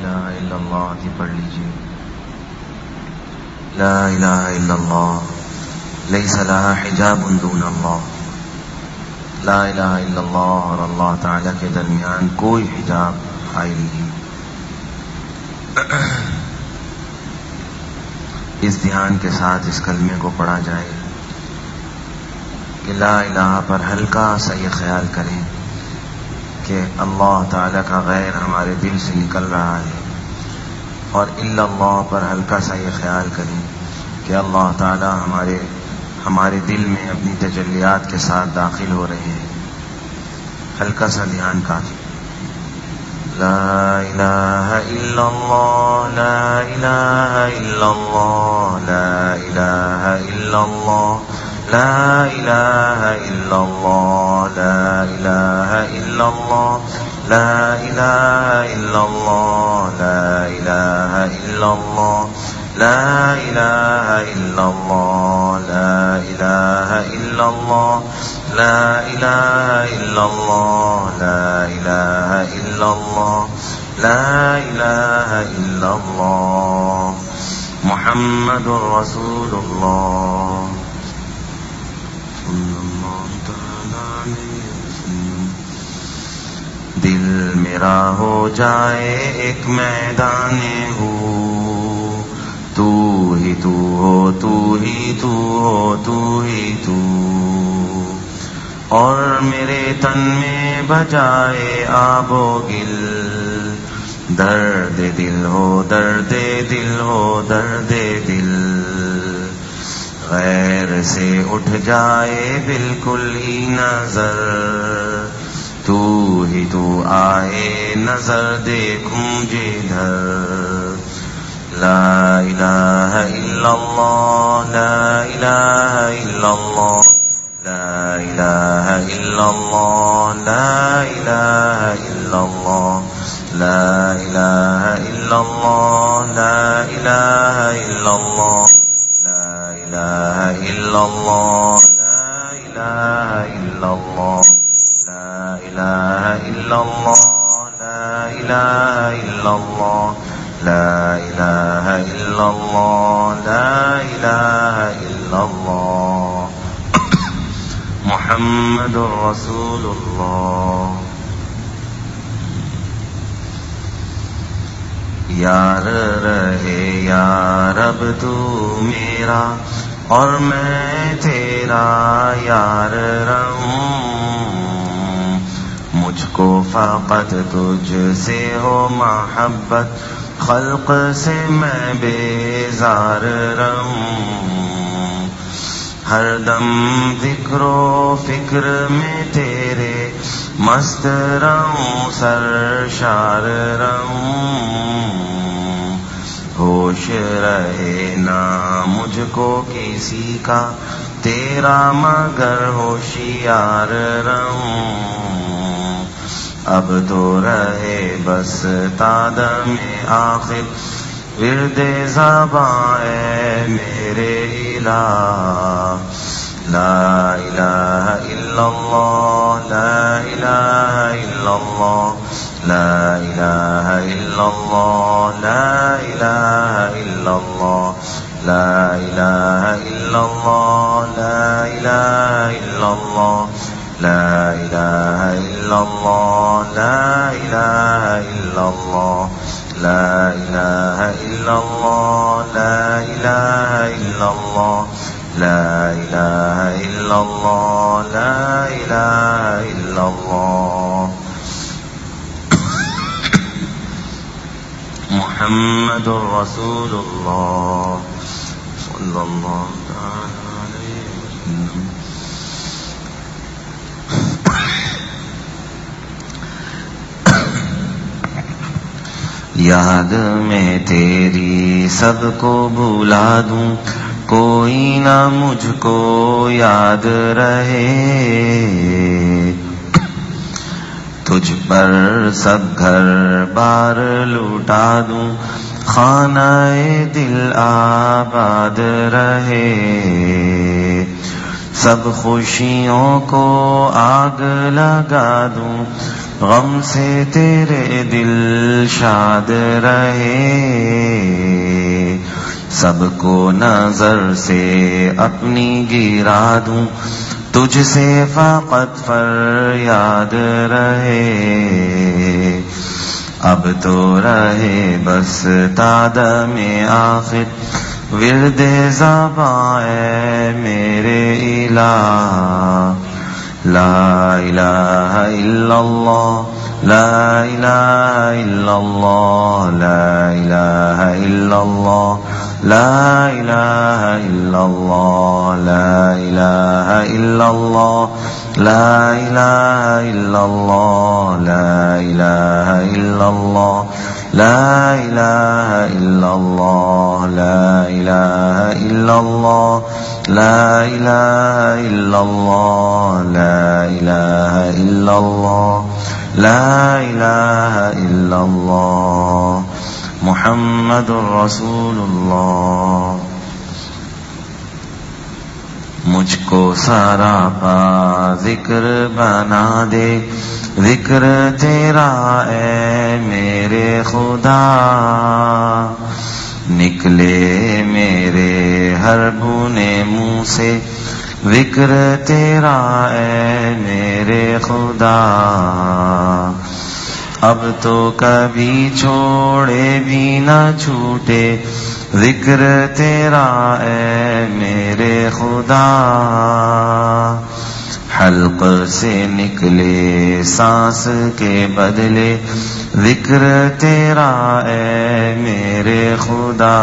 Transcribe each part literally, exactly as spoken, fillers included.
الہ الا اللہ کی پڑھ لیجیے. لا الہ الا اللہ لیس لہا حجاب دون اللہ. لا الہ الا اللہ اور اللہ تعالیٰ کے درمیان کوئی حجاب حائل نہیں. اس دھیان کے ساتھ اس کلمے کو پڑھا جائے کہ لا الہ پر ہلکا سا یہ خیال کریں کہ اللہ تعالیٰ کا غیر ہمارے دل سے نکل رہا ہے، اور الا اللہ پر ہلکا سا یہ خیال کریں کہ اللہ تعالیٰ ہمارے ہمارے دل میں اپنی تجلیات کے ساتھ داخل ہو رہے ہیں. ہلکا سا دھیان کافی. لا الہ الا اللہ لا الہ الا اللہ لا الہ الا اللہ لا الہ الا اللہ لا الہ الا اللہ لا الہ الا اللہ لا الہ الا اللہ لا الہ الا اللہ لا الہ الا اللہ لا الہ الا اللہ لا الہ الا اللہ لا الہ الا اللہ محمد رسول اللہ. دل میرا ہو جائے ایک میدان ہو، تو ہی تو ہو تو ہی تو ہو تو ہی تو، اور میرے تن میں بجائے آب و گل. درد دل ہو درد دل ہو درد دل، غیر سے اٹھ جائے بالکل ہی نظر. تو ہی تو آئے نظر دیکھوں جدھر. لا الہ الا اللہ لا الہ الا اللہ لا الہ الا اللہ لا الہ الا اللہ لا الہ الا اللہ لا الہ الا اللہ لا الہ الا اللہ لا الہ الا اللہ لا الہ الا اللہ لا الہ الا اللہ لا الہ الا اللہ لا الہ الا اللہ محمد رسول اللہ. یار رہے یا رب تو میرا اور میں تیرا یار رہوں. مجھ کو فقط تجھ سے ہو محبت، خلق سے میں بیزار رہوں. ہر دم ذکر و فکر میں تیرے مست رہوں سرشار رہوں. ہوش رہے نہ مجھ کو کسی کا تیرا مگر ہوشیار رہوں. اب تو رہے بس تادم آخر ورد زباں اے میرے الہ. لا الہ الا اللہ لا الہ الا اللہ لا الہ الا اللہ لا الہ الا اللہ لا الہ الا اللہ لا الہ الا اللہ لا الہ الا اللہ لا الہ الا اللہ لا الہ الا اللہ لا الہ الا اللہ لا الہ الا اللہ لا الہ الا اللہ محمد رسول اللہ صلی اللہ علیہ وسلم. یاد میں تیری سب کو بھلا دوں، کوئی نہ مجھ کو یاد رہے. تجھ پر سب گھر بار لوٹا دوں، خانہ دل آباد رہے. سب خوشیوں کو آگ لگا دوں، غم سے تیرے دل شاد رہے، سب کو نظر سے اپنی گرا دوں، تجھ سے فقط فریاد رہے، اب تو رہے بس تادم آخر ورد زباں اے میرے الہ، لا الہ الا اللہ، لا الہ الا اللہ، لا الہ الا اللہ، لا الہ الا اللہ، لا الہ الا اللہ، لا الہ الا اللہ، لا الہ الا اللہ، لا الہ الا اللہ، لا الہ الا اللہ، لا الہ الا اللہ، لا الہ الا اللہ، لا الہ الا اللہ، محمد رسول اللہ۔ مجھ کو سراپا ذکر بنا دے، ذکر تیرا اے میرے خدا، نکلے میرے ہر بونے منہ سے ذکر تیرا اے میرے خدا، اب تو کبھی چھوڑے بھی نہ چھوٹے ذکر تیرا اے میرے خدا، حلق سے نکلے سانس کے بدلے ذکر تیرا اے میرے خدا،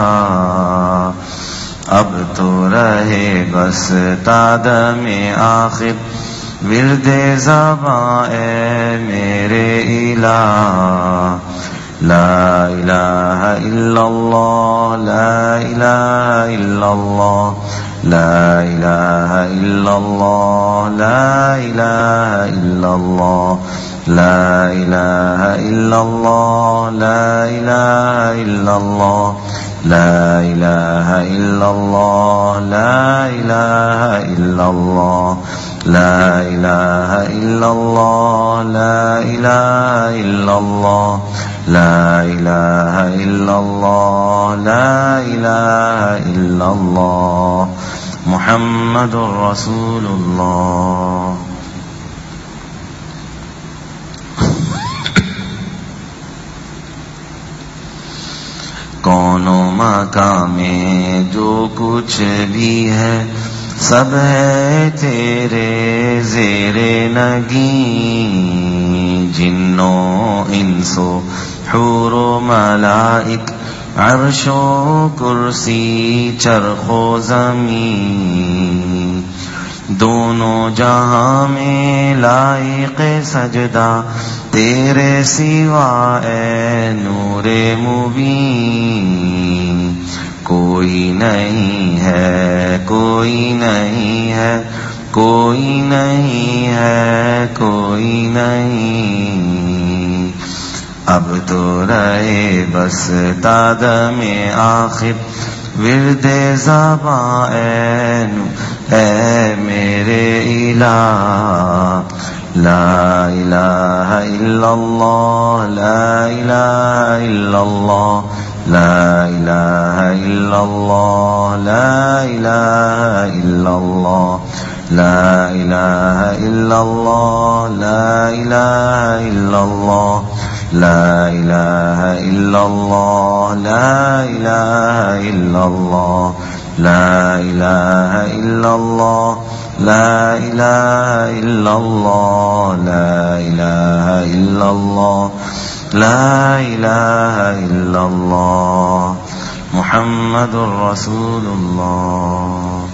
اب تو رہے بس تادم آخر ورد زباں اے میرے الہ، لا الہ الا اللہ، لا الہ الا اللہ، لا الہ الا اللہ، لا الہ الا اللہ، لا الہ الا اللہ، لا الہ الا اللہ، لا الہ الا اللہ، لا الہ الا اللہ، لا الہ الا اللہ، لا الہ الا اللہ، لا الہ الا اللہ، لا الہ الا اللہ، محمد رسول اللہ۔ کون و مکان میں جو کچھ بھی ہے سب ہے تیرے زیر نگیں، جنوں انسو حور و ملائک، عرش و کرسی، چرخ و زمین، دونوں جہاں میں لائق سجدہ تیرے سوا اے نور مبین، کوئی نہیں ہے، کوئی نہیں ہے، کوئی نہیں ہے، کوئی نہیں، اب تو رہے بس تادم آخر ورد زباں اے اے میرے الہ، لا الہ الا اللہ، لا الہ الا اللہ، لا الہ الا اللہ، لا الہ الا اللہ، لا الہ الا اللہ، لا الہ الا اللہ، لا الہ الا اللہ، لا الہ الا اللہ، لا الہ الا اللہ، لا الہ الا اللہ، لا الہ الا اللہ، لا الہ الا اللہ، محمد رسول اللہ۔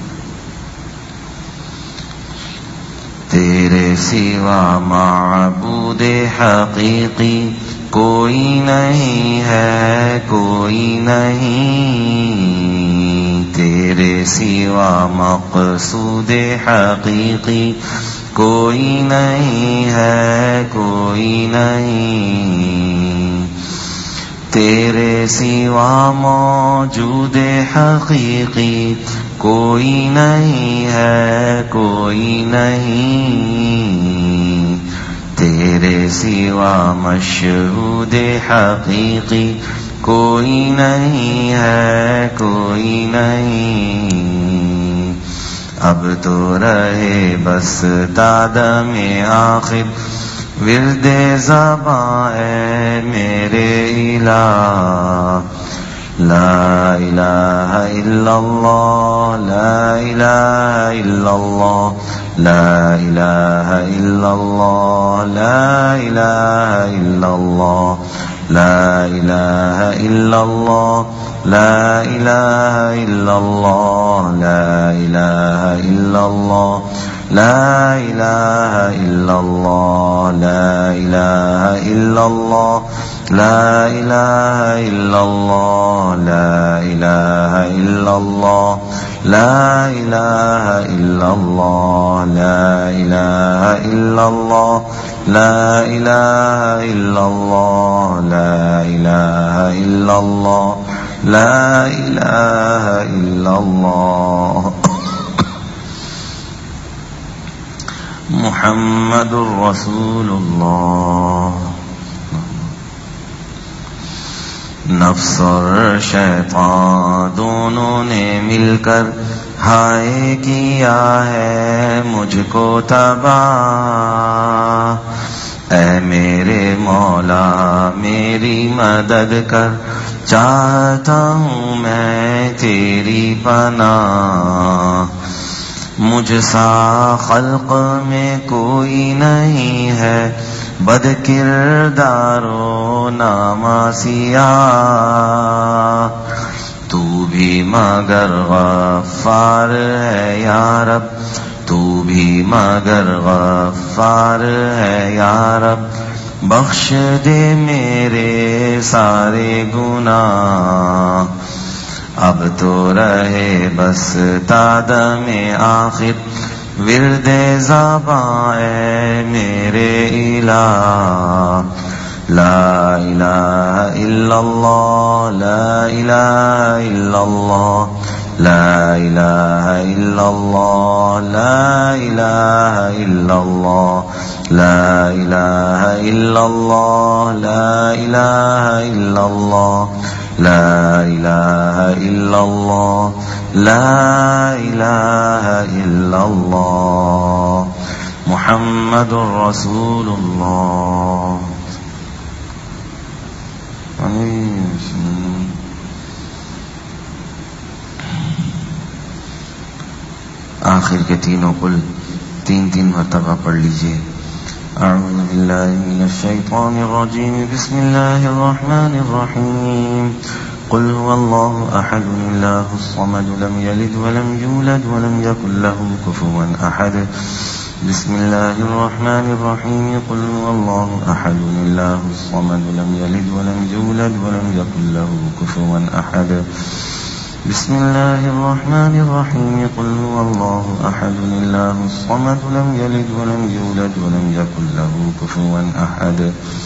تیرے سوا معبود حقیقی کوئی نہیں ہے، کوئی نہیں، تیرے سوا مقصود حقیقی کوئی نہیں ہے، کوئی نہیں، تیرے سوا موجود حقیقی کوئی نہیں ہے، کوئی نہیں، تیرے سوا مشہود حقیقی کوئی نہیں ہے، کوئی نہیں۔ اب تو رہے بس تادم آخر ورد زباں اے میرے الہ، لا الہ الا اللہ، لا الہ الا اللہ، لا الہ الا اللہ، لا الہ الا اللہ، لا الہ الا اللہ، لا الہ الا اللہ، لا الہ الا اللہ، لا الہ الا اللہ، لا الہ الا اللہ، لا الہ الا اللہ، لا الہ الا اللہ، لا الہ الا اللہ، لا الہ الا اللہ، لا الہ الا اللہ، لا الہ الا اللہ، لا الہ الا اللہ۔ محمد رسول اللہ۔ نفس اور شیطان دونوں نے مل کر ہائے کیا ہے مجھ کو تباہ، اے میرے مولا میری مدد کر، چاہتا ہوں میں تیری پناہ۔ مجھ سا خلق میں کوئی نہیں ہے، بد کردار و ناماسیاں، تو بھی مگر غفار ہے یا رب، تو بھی مگر غفار ہے یا رب، بخش دے میرے سارے گناہ۔ اب تو رہے بس تادم آخر ورد زباں اے میرے الہ، لا الہ الا اللہ، لا الہ الا اللہ، لا الہ الا اللہ، لا الہ الا اللہ، لا الہ الا اللہ، لا الہ الا اللہ، لا الہ الا اللہ، لا الہ الا اللہ۔ محمد رسول اللہ۔ آخر کے تینوں قل تین تین مرتبہ پڑھ لیجئے۔ اعوذ باللہ من الشیطان الرجیم، بسم اللہ الرحمن الرحیم، قل هو اللہ احد اللہ الصمد لم یلد ولم یولد ولم یکن له کفوا احد۔ بسم اللہ الرحمن الرحیم، قل هو اللہ احد اللہ الصمد لم یلد ولم یولد ولم یکن له کفوا احد۔ بسم اللہ الرحمن الرحیم، قل هو اللہ احد اللہ الصمد لم یلد ولم یولد ولم یکن له کفوا احد۔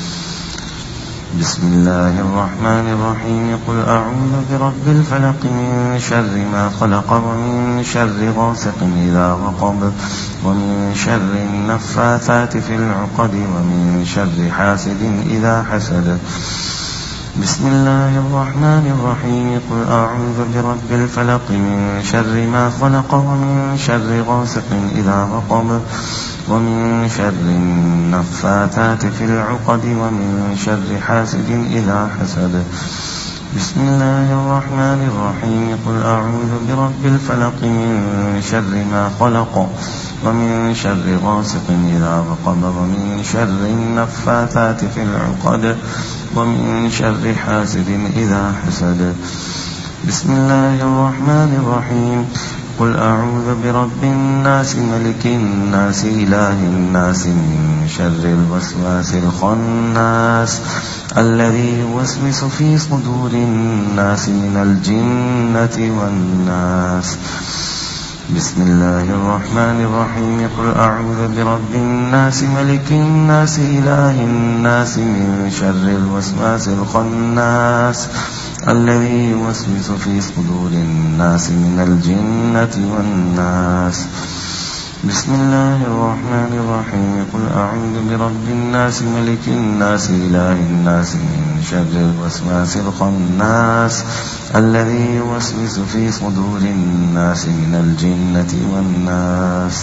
بسم اللہ الرحمن الرحیم، قل اعوذ برب الفلق من شر ما خلق ومن شر غاسق اذا وقب ومن شر النفاثات في العقد ومن شر حاسد اذا حسد۔ بسم اللہ الرحمن الرحیم، قل اعوذ برب الفلق من شر ما خلق ومن شر غاسق اذا وقب ومن شر النفاثات في العقد ومن شر حاسد اذا حسد۔ بسم اللہ الرحمن الرحیم، قل اعوذ برب الفلق من شر ما خلق ومن شر غاسق اذا وقب ومن شر النفاثات في العقد ومن شر حاسد اذا حسد۔ بسم اللہ الرحمن الرحیم، قل اعوذ برب الناس ملك الناس اله الناس من شر الوسواس الخناس الذي يوسوس في صدور الناس من الجنة والناس۔ بسم اللہ الرحمن الرحیم، قل اعوذ برب الناس ملك الناس اله الناس من شر الوسواس الخناس الذي يوسوس في صدور الناس من الجنة والناس۔ بسم الله الرحمن الرحيم قل أعوذ برب الناس ملك الناس إله الناس من شر الوسواس الخناس الذي يوسوس في صدور الناس من الجنة والناس.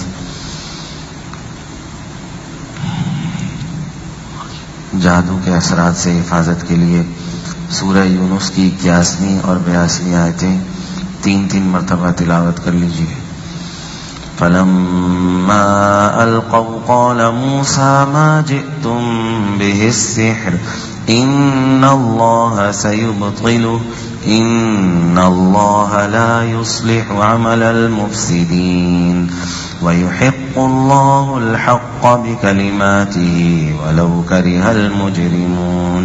جادو کے اثرات سے حفاظت کے لیے سورہ یونس کی اکیاسویں اور بیاسویں آیتیں تین تین مرتبہ تلاوت کر لیجیے. فلما القوا قال موسى ما جئتم به السحر ان الله سيبطله ان الله لا يصلح عمل المفسدين ويحق الله الحق بكلماته ولو كره المجرمون.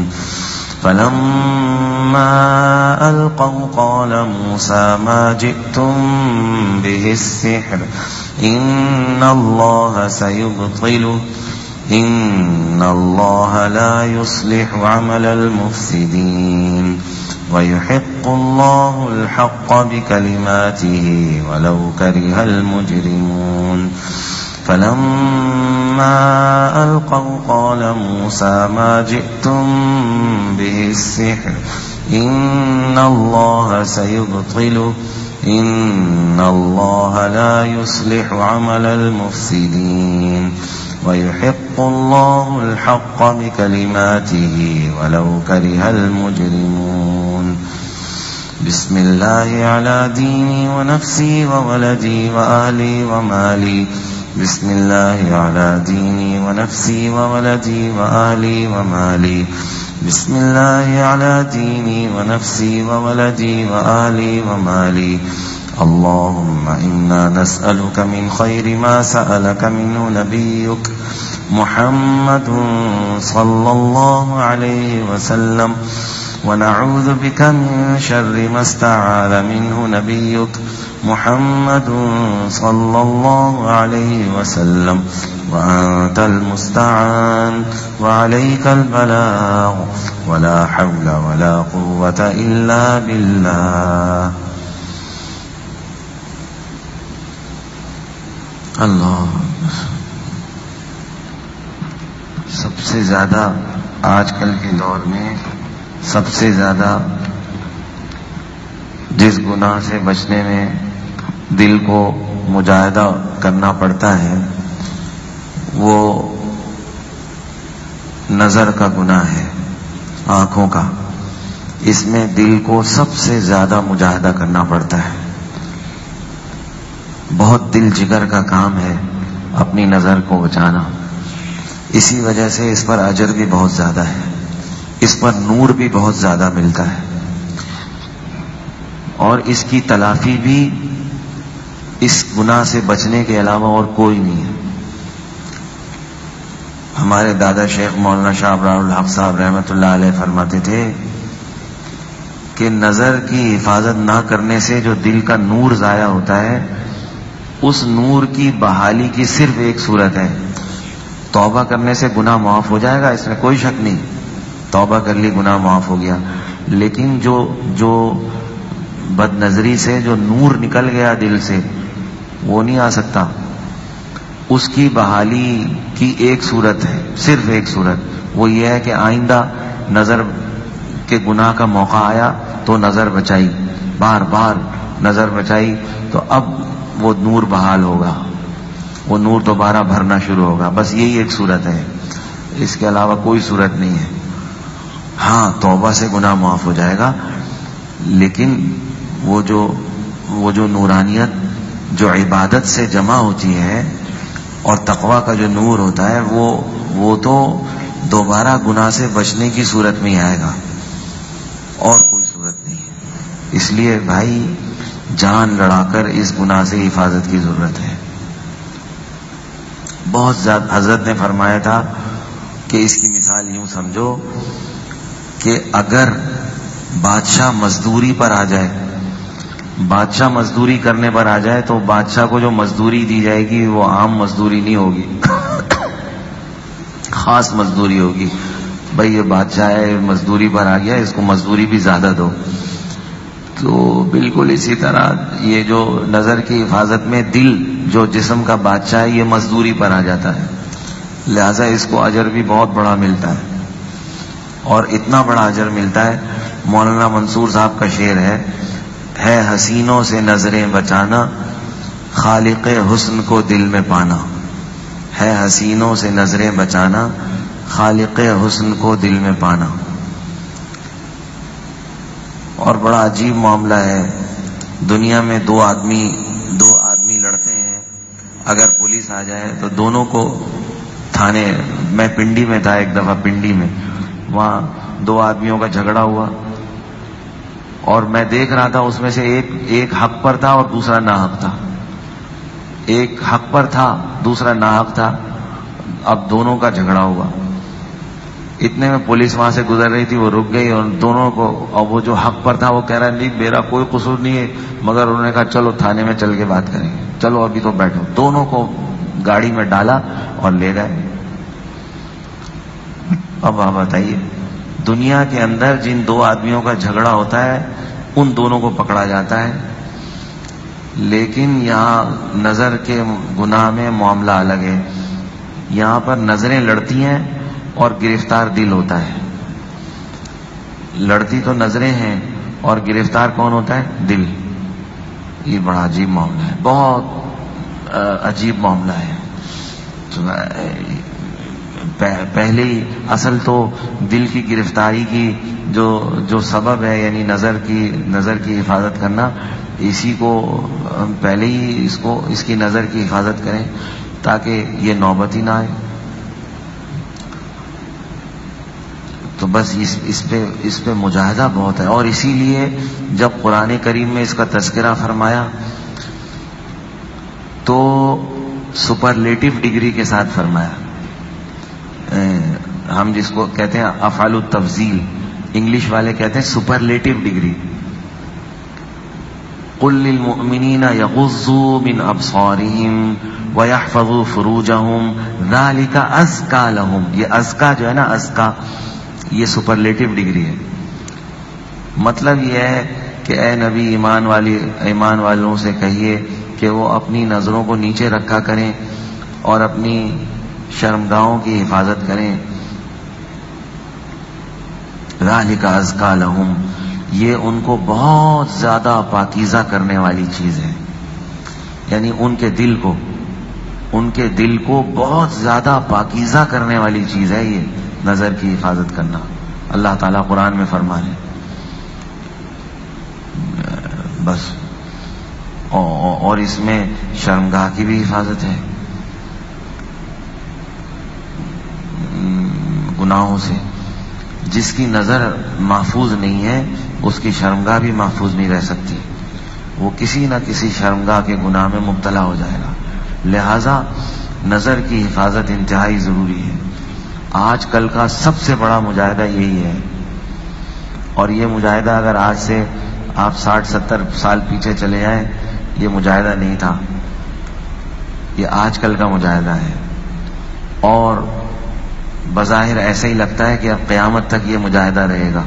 فلما القوا قال موسى ما جئتم به السحر ان الله سيبطله ان الله لا يصلح عمل المفسدين ويحق الله الحق بكلماته ولو كره المجرمون. فلما القوا قال موسى ما جئتم به السحر ان الله سيبطله ان الله لا يصلح عمل المفسدين ويحق الله الحق بكلماته ولو كره المجرمون. بسم الله على ديني ونفسي وولدي وأهلي ومالي بسم الله على ديني ونفسي وولدي وأهلي ومالي بسم الله على ديني ونفسي وولدي وأهلي ومالي. اللهم إنا نسألك من خير ما سألك منه نبيك محمد صلى الله عليه وسلم ونعوذ بك من شر ما استعاذ منه نبيك محمد صلى الله عليه وسلم وأنت المستعان وعليك البلاغ ولا حول ولا قوة إلا بالله. اللہ سب سے زیادہ آج کل کے دور میں سب سے زیادہ جس گناہ سے بچنے میں دل کو مجاہدہ کرنا پڑتا ہے وہ نظر کا گناہ ہے، آنکھوں کا. اس میں دل کو سب سے زیادہ مجاہدہ کرنا پڑتا ہے. بہت دل جگر کا کام ہے اپنی نظر کو بچانا. اسی وجہ سے اس پر اجر بھی بہت زیادہ ہے، اس پر نور بھی بہت زیادہ ملتا ہے، اور اس کی تلافی بھی اس گناہ سے بچنے کے علاوہ اور کوئی نہیں ہے. ہمارے دادا شیخ مولانا شاہ ابرار الحق صاحب رحمۃ اللہ علیہ فرماتے تھے کہ نظر کی حفاظت نہ کرنے سے جو دل کا نور ضائع ہوتا ہے اس نور کی بحالی کی صرف ایک صورت ہے، توبہ کرنے سے گناہ معاف ہو جائے گا، اس میں کوئی شک نہیں. توبہ کر لی گناہ معاف ہو گیا. لیکن جو جو بد نظری سے جو نور نکل گیا دل سے وہ نہیں آ سکتا. اس کی بحالی کی ایک صورت ہے، صرف ایک صورت، وہ یہ ہے کہ آئندہ نظر کے گناہ کا موقع آیا تو نظر بچائی، بار بار نظر بچائی تو اب وہ نور بحال ہوگا، وہ نور دوبارہ بھرنا شروع ہوگا. بس یہی ایک صورت ہے، اس کے علاوہ کوئی صورت نہیں ہے. ہاں توبہ سے گناہ معاف ہو جائے گا، لیکن وہ جو وہ جو نورانیت جو عبادت سے جمع ہوتی ہے اور تقویٰ کا جو نور ہوتا ہے وہ وہ تو دوبارہ گناہ سے بچنے کی صورت میں ہی آئے گا، اور کوئی صورت نہیں ہے. اس لیے بھائی جان لڑا کر اس گناہ سے حفاظت کی ضرورت ہے. بہت زیادہ حضرت نے فرمایا تھا کہ اس کی مثال یوں سمجھو کہ اگر بادشاہ مزدوری پر آ جائے، بادشاہ مزدوری کرنے پر آ جائے تو بادشاہ کو جو مزدوری دی جائے گی وہ عام مزدوری نہیں ہوگی، خاص مزدوری ہوگی. بھئی یہ بادشاہ ہے، مزدوری پر آ گیا، اس کو مزدوری بھی زیادہ دو. تو بالکل اسی طرح یہ جو نظر کی حفاظت میں دل جو جسم کا بادشاہ ہے یہ مزدوری پر آ جاتا ہے، لہذا اس کو اجر بھی بہت بڑا ملتا ہے، اور اتنا بڑا اجر ملتا ہے، مولانا منصور صاحب کا شعر ہے ہے حسینوں سے نظریں بچانا، خالق حسن کو دل میں پانا، ہے حسینوں سے نظریں بچانا، خالق حسن کو دل میں پانا۔ اور بڑا عجیب معاملہ ہے، دنیا میں دو آدمی دو آدمی لڑتے ہیں، اگر پولیس آ جائے تو دونوں کو تھانے، میں پنڈی میں تھا ایک دفعہ، پنڈی میں وہاں دو آدمیوں کا جھگڑا ہوا، اور میں دیکھ رہا تھا اس میں سے ایک ایک حق پر تھا اور دوسرا ناحق تھا، ایک حق پر تھا دوسرا ناحق تھا، اب دونوں کا جھگڑا ہوا، اتنے میں پولیس وہاں سے گزر رہی تھی، وہ رک گئی اور دونوں کو، اور وہ جو حق پر تھا وہ کہہ رہا نہیں میرا کوئی قصور نہیں ہے، مگر انہوں نے کہا چلو تھانے میں چل کے بات کریں گے، چلو ابھی تو بیٹھو، دونوں کو گاڑی میں ڈالا اور لے گئے۔ اب آپ بتائیے، دنیا کے اندر جن دو آدمیوں کا جھگڑا ہوتا ہے ان دونوں کو پکڑا جاتا ہے، لیکن یہاں نظر کے گناہ میں معاملہ الگ ہے، یہاں پر نظریں لڑتی ہیں اور گرفتار دل ہوتا ہے، لڑتی تو نظریں ہیں اور گرفتار کون ہوتا ہے؟ دل۔ یہ بڑا عجیب معاملہ ہے، بہت عجیب معاملہ ہے۔ پہلے ہی اصل تو دل کی گرفتاری کی جو جو سبب ہے، یعنی نظر کی نظر کی حفاظت کرنا، اسی کو ہم پہلے ہی اس کو اس کی نظر کی حفاظت کریں تاکہ یہ نوبت ہی نہ آئے۔ تو بس اس اس پہ اس پہ مجاہدہ بہت ہے، اور اسی لیے جب قرآن کریم میں اس کا تذکرہ فرمایا تو سپرلیٹو ڈگری کے ساتھ فرمایا، ہم جس کو کہتے ہیں افعال التفضیل، انگلش والے کہتے ہیں سپرلیٹو ڈگری۔ قل للمؤمنین یغضوا من ابصارہم ویحفظوا فروجہم ذلک ازکیٰ لہم، یہ ازکیٰ جو ہے نا، ازکیٰ یہ سپرلیٹو ڈگری ہے۔ مطلب یہ ہے کہ اے نبی ایمان والی ایمان والوں سے کہیے کہ وہ اپنی نظروں کو نیچے رکھا کریں اور اپنی شرمگاہوں کی حفاظت کریں۔ ذالک ازکیٰ لہم، یہ ان کو بہت زیادہ پاکیزہ کرنے والی چیز ہے، یعنی ان کے دل کو ان کے دل کو بہت زیادہ پاکیزہ کرنے والی چیز ہے یہ نظر کی حفاظت کرنا۔ اللہ تعالیٰ قرآن میں فرما ہے، بس اور اس میں شرمگاہ کی بھی حفاظت ہے گناہوں سے۔ جس کی نظر محفوظ نہیں ہے اس کی شرمگاہ بھی محفوظ نہیں رہ سکتی، وہ کسی نہ کسی شرمگاہ کے گناہ میں مبتلا ہو جائے گا۔ لہذا نظر کی حفاظت انتہائی ضروری ہے۔ آج کل کا سب سے بڑا مجاہدہ یہی ہے، اور یہ مجاہدہ اگر آج سے آپ ساٹھ ستر سال پیچھے چلے جائیں یہ مجاہدہ نہیں تھا، یہ آج کل کا مجاہدہ ہے، اور بظاہر ایسا ہی لگتا ہے کہ اب قیامت تک یہ مجاہدہ رہے گا،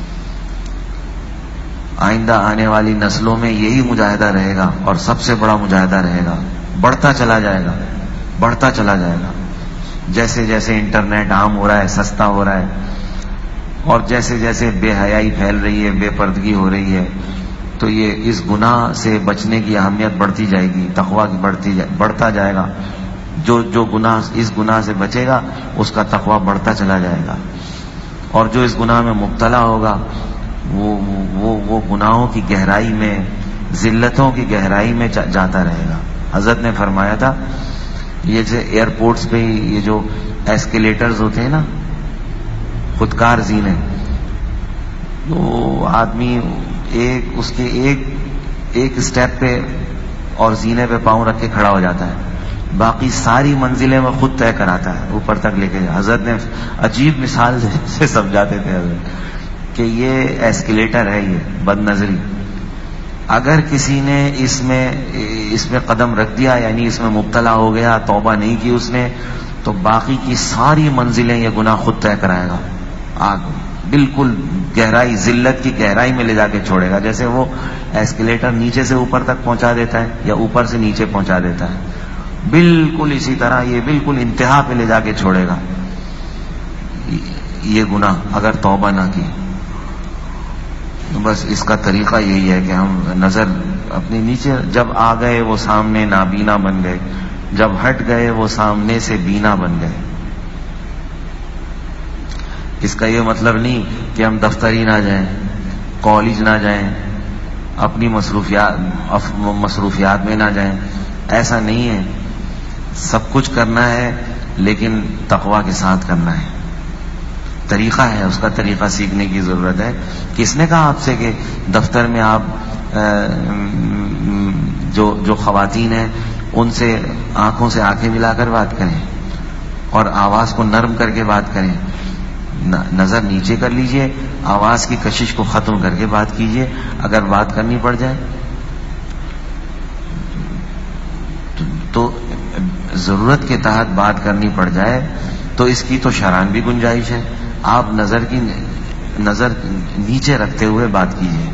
آئندہ آنے والی نسلوں میں یہی مجاہدہ رہے گا اور سب سے بڑا مجاہدہ رہے گا، بڑھتا چلا جائے گا بڑھتا چلا جائے گا جیسے جیسے انٹرنیٹ عام ہو رہا ہے، سستا ہو رہا ہے، اور جیسے جیسے بے حیائی پھیل رہی ہے، بے پردگی ہو رہی ہے، تو یہ اس گناہ سے بچنے کی اہمیت بڑھتی جائے گی، تقویٰ کی بڑھتی جائے بڑھتا جائے گا۔ جو جو گناہ اس گناہ سے بچے گا اس کا تقویٰ بڑھتا چلا جائے گا، اور جو اس گناہ میں مبتلا ہوگا وہ وہ وہ گناہوں کی گہرائی میں، ذلتوں کی گہرائی میں جاتا رہے گا۔ حضرت نے فرمایا تھا، یہ جو ایئرپورٹس پہ یہ جو ایسکیلیٹرز ہوتے ہیں نا، خودکار زینے، تو آدمی ایک اس کے ایک ایک اسٹیپ پہ اور زینے پہ پاؤں رکھ کے کھڑا ہو جاتا ہے، باقی ساری منزلیں وہ خود طے کراتا ہے، اوپر تک لے کے جا۔ حضرت نے عجیب مثال سے سمجھاتے تھے حضرت کہ یہ ایسکیلیٹر ہے، یہ بد نظری، اگر کسی نے اس میں اس میں قدم رکھ دیا، یعنی اس میں مبتلا ہو گیا، توبہ نہیں کی اس نے، تو باقی کی ساری منزلیں یہ گناہ خود طے کرائے گا، آگ بالکل گہرائی، ذلت کی گہرائی میں لے جا کے چھوڑے گا. جیسے وہ ایسکیلیٹر نیچے سے اوپر تک پہنچا دیتا ہے یا اوپر سے نیچے پہنچا دیتا ہے، بالکل اسی طرح یہ بالکل انتہا پہ لے جا کے چھوڑے گا یہ گناہ اگر توبہ نہ کی. بس اس کا طریقہ یہی ہے کہ ہم نظر اپنی نیچے، جب آ گئے وہ سامنے نابینا بن گئے، جب ہٹ گئے وہ سامنے سے بینا بن گئے. اس کا یہ مطلب نہیں کہ ہم دفتر ہی نہ جائیں، کالج نہ جائیں، اپنی مصروفیات مصروفیات میں نہ جائیں، ایسا نہیں ہے. سب کچھ کرنا ہے لیکن تقویٰ کے ساتھ کرنا ہے. طریقہ ہے، اس کا طریقہ سیکھنے کی ضرورت ہے. کس نے کہا آپ سے کہ دفتر میں آپ جو جو خواتین ہیں ان سے آنکھوں سے آنکھیں ملا کر بات کریں اور آواز کو نرم کر کے بات کریں؟ نظر نیچے کر لیجئے، آواز کی کشش کو ختم کر کے بات کیجئے. اگر بات کرنی پڑ جائے تو ضرورت کے تحت بات کرنی پڑ جائے تو اس کی تو شرعاً بھی گنجائش ہے. آپ نظر کی نظر نیچے رکھتے ہوئے بات کیجئے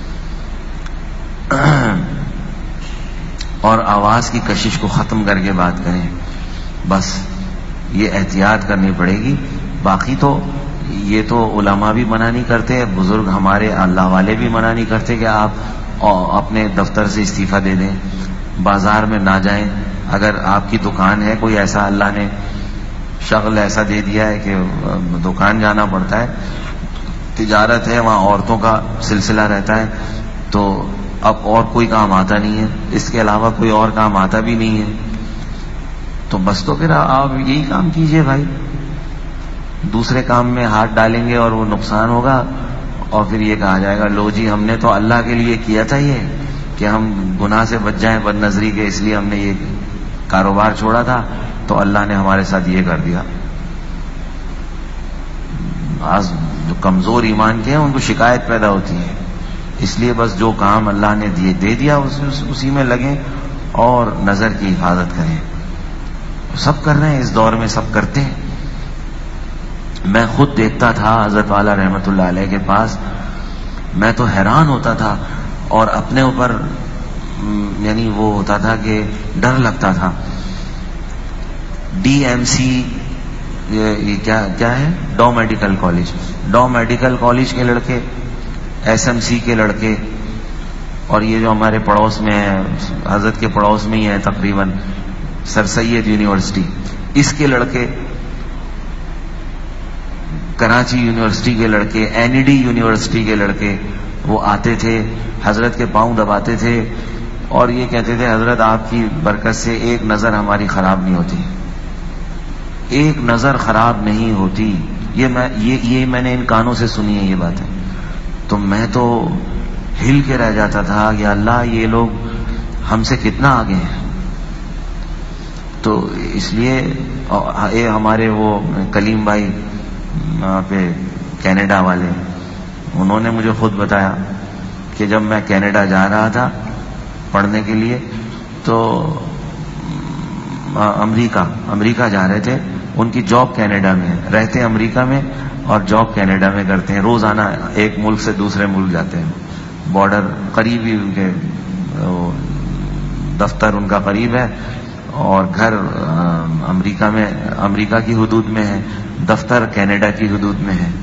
اور آواز کی کشش کو ختم کر کے بات کریں. بس یہ احتیاط کرنی پڑے گی. باقی تو یہ تو علماء بھی منع نہیں کرتے، بزرگ ہمارے اللہ والے بھی منع نہیں کرتے کہ آپ اپنے دفتر سے استعفیٰ دے دیں، بازار میں نہ جائیں. اگر آپ کی دکان ہے، کوئی ایسا اللہ نے شغل ایسا دے دیا ہے کہ دکان جانا پڑتا ہے، تجارت ہے، وہاں عورتوں کا سلسلہ رہتا ہے، تو اب اور کوئی کام آتا نہیں ہے، اس کے علاوہ کوئی اور کام آتا بھی نہیں ہے، تو بس تو پھر آپ یہی کام کیجئے بھائی. دوسرے کام میں ہاتھ ڈالیں گے اور وہ نقصان ہوگا، اور پھر یہ کہا جائے گا لو جی ہم نے تو اللہ کے لیے کیا تھا یہ کہ ہم گناہ سے بچ جائیں بد نظری کے، اس لیے ہم نے یہ کاروبار چھوڑا تھا تو اللہ نے ہمارے ساتھ یہ کر دیا. آج جو کمزور ایمان کے ہیں ان کو شکایت پیدا ہوتی ہے. اس لیے بس جو کام اللہ نے دے دیا اسی میں لگیں اور نظر کی حفاظت کریں. سب کر رہے ہیں اس دور میں، سب کرتے ہیں. میں خود دیکھتا تھا حضرت والا رحمت اللہ علیہ کے پاس، میں تو حیران ہوتا تھا اور اپنے اوپر یعنی وہ ہوتا تھا کہ ڈر لگتا تھا. ڈی ایم سی یہ کیا کیا ہے Dow medical college, Dow medical college کے لڑکے، ایس ایم سی کے لڑکے، اور یہ جو ہمارے پڑوس میں ہے، حضرت کے پڑوس میں ہی ہے تقریباً، سر سید یونیورسٹی، اس کے لڑکے، کراچی یونیورسٹی کے لڑکے، این ای ڈی یونیورسٹی کے لڑکے، وہ آتے تھے حضرت کے پاؤں دباتے تھے اور یہ کہتے تھے حضرت آپ کی برکت سے ایک نظر ہماری خراب نہیں ہوتی، ایک نظر خراب نہیں ہوتی. یہ میں یہ یہ میں نے ان کانوں سے سنی ہے یہ باتیں. تو میں تو ہل کے رہ جاتا تھا یا اللہ یہ لوگ ہم سے کتنا آگے ہیں. تو اس لیے اے ہمارے وہ کلیم بھائی وہاں پہ کینیڈا والے، انہوں نے مجھے خود بتایا کہ جب میں کینیڈا جا رہا تھا پڑھنے کے لیے تو امریکہ امریکہ جا رہے تھے، ان کی جاب کینیڈا میں ہے، رہتے امریکہ میں اور جاب کینیڈا میں کرتے ہیں. روزانہ ایک ملک سے دوسرے ملک جاتے ہیں، بارڈر قریب ہی ان کے، دفتر ان کا قریب ہے اور گھر امریکہ میں، امریکہ کی حدود میں ہے، دفتر کینیڈا کی حدود میں ہے.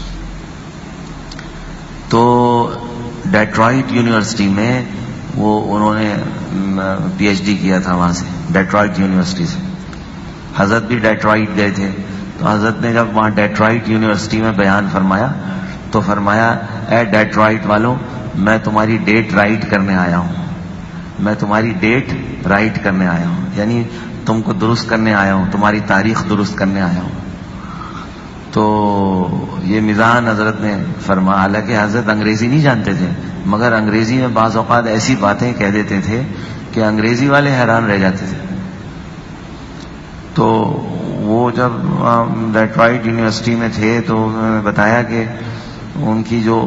تو ڈیٹرائٹ یونیورسٹی میں وہ انہوں نے پی ایچ ڈی کیا تھا وہاں سے، ڈیٹرائٹ یونیورسٹی سے. حضرت بھی ڈیٹرائٹ گئے تھے، تو حضرت نے جب وہاں ڈیٹرائٹ یونیورسٹی میں بیان فرمایا تو فرمایا اے ڈیٹرائٹ والوں، میں تمہاری ڈیٹ رائٹ کرنے آیا ہوں، میں تمہاری ڈیٹ رائٹ کرنے آیا ہوں، یعنی تم کو درست کرنے آیا ہوں، تمہاری تاریخ درست کرنے آیا ہوں. تو یہ میزان حضرت نے فرمایا، حالانکہ حضرت انگریزی نہیں جانتے تھے مگر انگریزی میں بعض اوقات ایسی باتیں کہہ دیتے تھے کہ انگریزی والے حیران رہ جاتے تھے. تو وہ جب ڈیٹرائٹ یونیورسٹی میں تھے تو انہوں نے بتایا کہ ان کی جو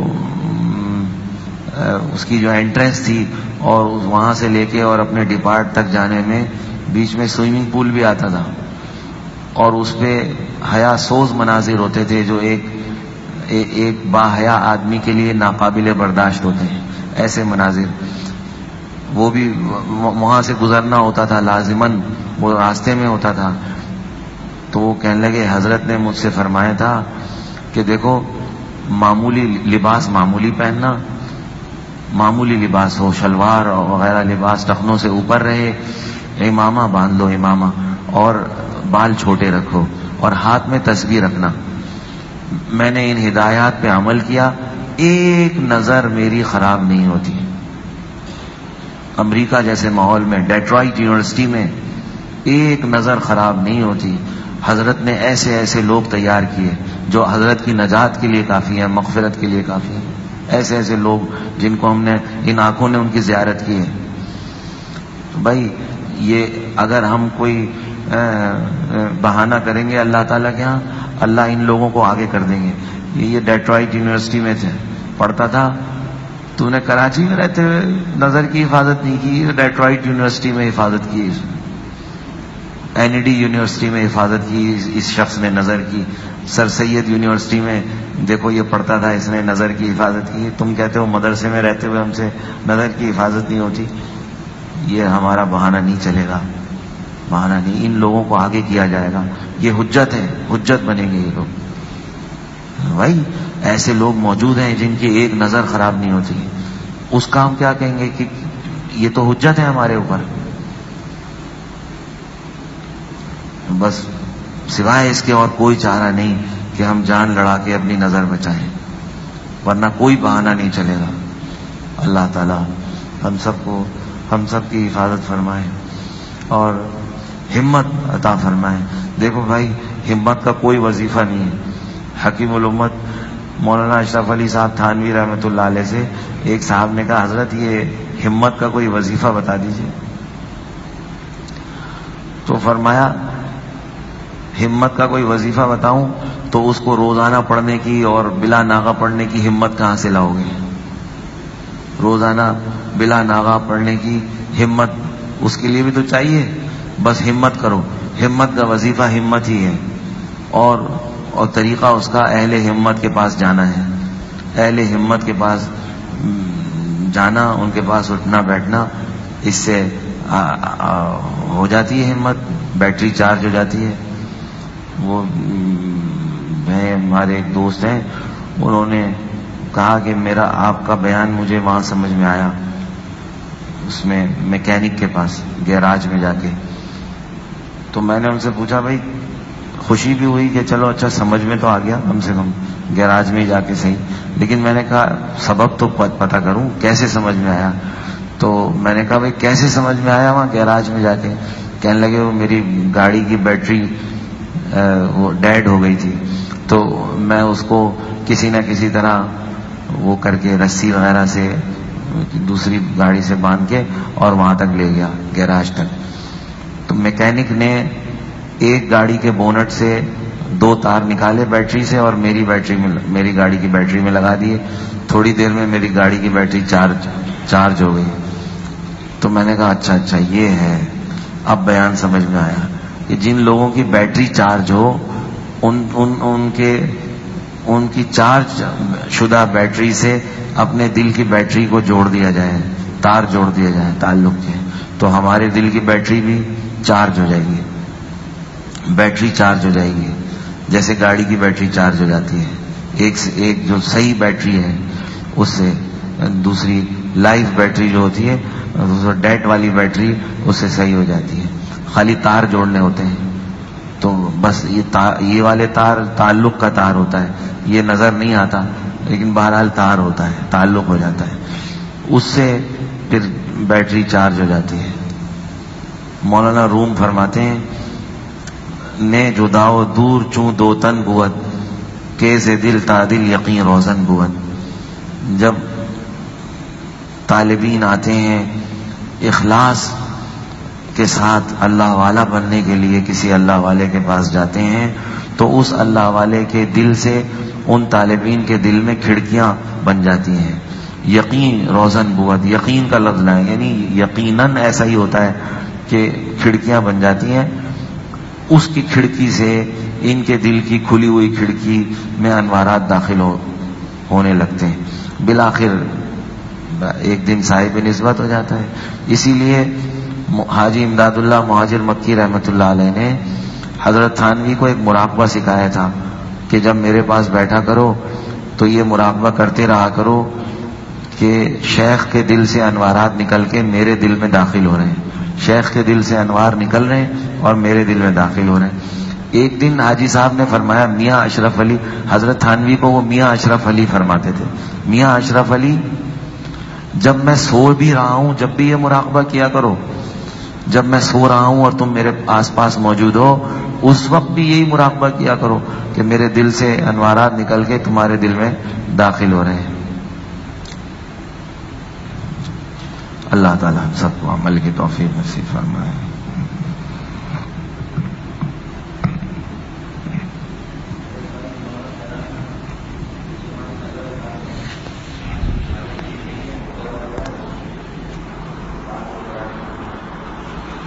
اس کی جو انٹرنس تھی اور وہاں سے لے کے اور اپنے ڈپارٹ تک جانے میں بیچ میں سوئمنگ پول بھی آتا تھا اور اس پہ حیا سوز مناظر ہوتے تھے. جو ایک ایک باحیا آدمی کے لیے ناقابل برداشت ہوتے ہیں ایسے مناظر. وہ بھی وہاں سے گزرنا ہوتا تھا لازماً، وہ راستے میں ہوتا تھا. تو وہ کہنے لگے حضرت نے مجھ سے فرمایا تھا کہ دیکھو معمولی لباس معمولی پہننا، معمولی لباس ہو، شلوار اور وغیرہ لباس ٹخنوں سے اوپر رہے، امامہ باندھ لو امامہ، اور بال چھوٹے رکھو، اور ہاتھ میں تسبیح رکھنا. میں نے ان ہدایات پہ عمل کیا، ایک نظر میری خراب نہیں ہوتی. امریکہ جیسے ماحول میں، ڈیٹرائٹ یونیورسٹی میں ایک نظر خراب نہیں ہوتی. حضرت نے ایسے ایسے لوگ تیار کیے جو حضرت کی نجات کے لیے کافی ہیں، مغفرت کے لیے کافی ہیں. ایسے ایسے لوگ جن کو ہم نے، ان آنکھوں نے ان کی زیارت کی ہے. تو بھائی یہ اگر ہم کوئی بہانہ کریں گے اللہ تعالیٰ کے ہاں، اللہ ان لوگوں کو آگے کر دیں گے. یہ ڈیٹرائٹ یونیورسٹی میں تھے، پڑھتا تھا. تو نے کراچی میں رہتے ہوئے نظر کی حفاظت نہیں کی، ڈیٹرائٹ یونیورسٹی میں حفاظت کی، این ای ڈی یونیورسٹی میں حفاظت کی اس شخص نے نظر کی. سر سید یونیورسٹی میں دیکھو یہ پڑھتا تھا، اس نے نظر کی حفاظت کی. تم کہتے ہو مدرسے میں رہتے ہوئے ہم سے نظر کی حفاظت نہیں ہوتی. یہ ہمارا بہانہ نہیں چلے گا، بہانہ نہیں. ان لوگوں کو آگے کیا جائے گا، یہ حجت ہے، حجت بنیں گے یہ لوگ. بھائی ایسے لوگ موجود ہیں جن کی ایک نظر خراب نہیں ہوتی. اس کا ہم کیا کہیں گے کہ یہ تو حجت ہے ہمارے اوپر. بس سوائے اس کے اور کوئی چارہ نہیں کہ ہم جان لڑا کے اپنی نظر بچائیں، ورنہ کوئی بہانہ نہیں چلے گا. اللہ تعالی ہم سب کو، ہم سب کی حفاظت فرمائے اور ہمت عطا فرمائے. دیکھو بھائی ہمت کا کوئی وظیفہ نہیں ہے. حکیم الامت مولانا اشرف علی صاحب تھانوی رحمۃ اللہ علیہ سے ایک صاحب نے کہا حضرت یہ ہمت کا کوئی وظیفہ بتا دیجیے. تو فرمایا ہمت کا کوئی وظیفہ بتاؤں تو اس کو روزانہ پڑھنے کی اور بلا ناغہ پڑھنے کی ہمت کہاں سے لاؤ گے؟ روزانہ بلا ناغہ پڑھنے کی ہمت اس کے لیے بھی تو چاہیے. بس ہمت کرو، ہمت کا وظیفہ ہمت ہی ہے. اور اور طریقہ اس کا اہل ہمت کے پاس جانا ہے. اہل ہمت کے پاس جانا، ان کے پاس اٹھنا بیٹھنا، اس سے آ, آ, ہو جاتی ہے ہمت، بیٹری چارج ہو جاتی ہے. وہ میں ہمارے ایک دوست ہیں، انہوں نے کہا کہ میرا آپ کا بیان مجھے وہاں سمجھ میں آیا، اس میں میکینک کے پاس گیراج میں جا کے. تو میں نے ان سے پوچھا بھائی خوشی بھی ہوئی کہ چلو اچھا سمجھ میں تو آ گیا کم سے کم گیراج میں جا کے صحیح، لیکن میں نے کہا سبب تو پتہ کروں کیسے سمجھ میں آیا. تو میں نے کہا بھائی کیسے سمجھ میں آیا وہاں گیراج میں جا کے؟ کہنے لگے وہ میری گاڑی کی بیٹری وہ ڈیڈ ہو گئی تھی، تو میں اس کو کسی نہ کسی طرح وہ کر کے رسی وغیرہ سے دوسری گاڑی سے باندھ کے اور وہاں تک لے گیا گیراج تک. تو میکینک نے ایک گاڑی کے بونٹ سے دو تار نکالے بیٹری سے اور میری بیٹری میں، میری گاڑی کی بیٹری میں لگا دیے. تھوڑی دیر میں میری گاڑی کی بیٹری چارج چارج ہو گئی. تو میں نے کہا اچھا اچھا یہ ہے، اب بیان سمجھ میں آیا کہ جن لوگوں کی بیٹری چارج ہو ان ان ان کے ان کی چارج شدہ بیٹری سے اپنے دل کی بیٹری کو جوڑ دیا جائے، تار جوڑ دیا جائے تعلق کے، تو ہمارے دل کی بیٹری بھی چارج ہو جائے گی. بیٹری چارج ہو جائے گی جیسے گاڑی کی بیٹری چارج ہو جاتی ہے. ایک سے ایک جو صحیح بیٹری ہے اس سے دوسری لائف بیٹری جو ہوتی ہے، ڈیڈ والی بیٹری اس سے صحیح ہو جاتی ہے. خالی تار جوڑنے ہوتے ہیں. تو بس یہ تار، یہ والے تار تعلق کا تار ہوتا ہے، یہ نظر نہیں آتا لیکن بہرحال تار ہوتا ہے، تعلق ہو جاتا ہے، اس سے پھر بیٹری چارج ہو جاتی ہے. مولانا روم فرماتے ہیں نے جداؤ دور چوں دو تن بود کے سے دل تا دل یقین روزن بود. جب طالبین آتے ہیں اخلاص کے ساتھ اللہ والا بننے کے لیے کسی اللہ والے کے پاس جاتے ہیں تو اس اللہ والے کے دل سے ان طالبین کے دل میں کھڑکیاں بن جاتی ہیں. یقین روزن بود، یقین کا لفظ لائیں، یعنی یقیناً ایسا ہی ہوتا ہے کہ کھڑکیاں بن جاتی ہیں. اس کی کھڑکی سے ان کے دل کی کھلی ہوئی کھڑکی میں انوارات داخل ہو ہونے لگتے ہیں، بالآخر ایک دن صاحب نسبت ہو جاتا ہے۔ اسی لیے حاجی امداد اللہ مہاجر مکی رحمۃ اللہ علیہ نے حضرت تھانوی کو ایک مراقبہ سکھایا تھا کہ جب میرے پاس بیٹھا کرو تو یہ مراقبہ کرتے رہا کرو کہ شیخ کے دل سے انوارات نکل کے میرے دل میں داخل ہو رہے ہیں، شیخ کے دل سے انوار نکل رہے ہیں اور میرے دل میں داخل ہو رہے ہیں۔ ایک دن حاجی صاحب نے فرمایا، میاں اشرف علی، حضرت تھانوی کو وہ میاں اشرف علی فرماتے تھے، میاں اشرف علی جب میں سو بھی رہا ہوں جب بھی یہ مراقبہ کیا کرو، جب میں سو رہا ہوں اور تم میرے آس پاس موجود ہو اس وقت بھی یہی مراقبہ کیا کرو کہ میرے دل سے انوارات نکل کے تمہارے دل میں داخل ہو رہے ہیں۔ اللہ تعالیٰ ہم سب کو عمل کی توفیق نصیب فرمائے۔